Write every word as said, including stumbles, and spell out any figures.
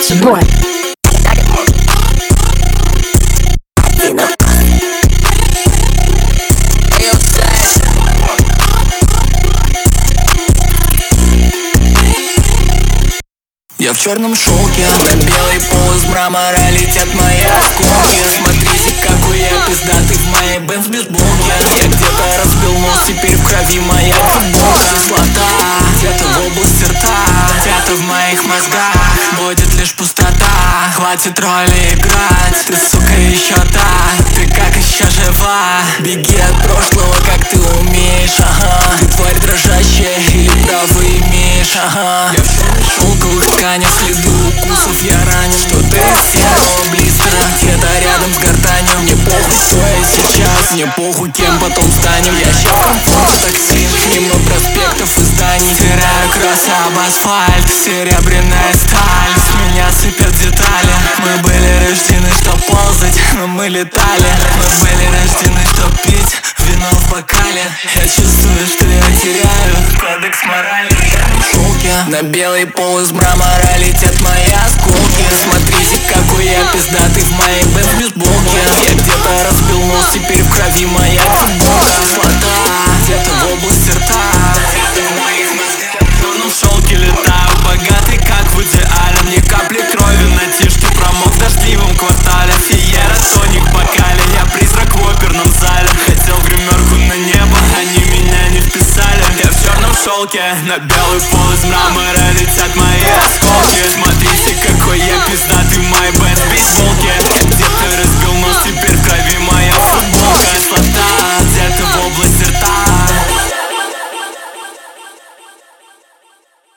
Boy. Я в черном шелке, на белый пол из мрамора летят мои осколки. Смотрите, какой я пиздатый в моей бенз бейсболке. Я где-то разбил нос, теперь в крови моя футболка. Кислота, где-то в области рта, где-то в моих мозгах будет лишь пустота. Хватит роли играть, ты, сука, еще та. Ты как еще жива? Беги от прошлого, как ты умеешь, ага. Ты тварь дрожащая или право имеешь, ага. Я в черных шелковых тканях, следы укусов, я ранен. Что-то из серого блистера, где-то рядом с гортанью. Мне похуй, кто я сейчас, мне похуй, кем потом станем. Я ща в комфорте такси, мимо проспектов и зданий. Теряю красу об асфальт, серебряная сталь. С меня сыпят детали. Мы были рождены, чтоб ползать, но мы летали. Мы были рождены, чтоб пить вино в бокале. Я чувствую, что я теряю кодекс морали. В шелке, на белый пол из мрамора летят мои осколки. Смотрите, какой я пиздатый в моей бенз бейсболке. Я где-то разбил нос, теперь в крови моя футболка. Кислота, где-то в области рта, где-то в моих мозгах. В черном шелке летаю, богатый как в идеале. Ни капли крови на тишке, промок в дождливом квартале. Фиера, тоник в бокале, я призрак в оперном зале. Хотел гримерку на небо, они меня не вписали. Я в черном шелке, на белый пол из мрамора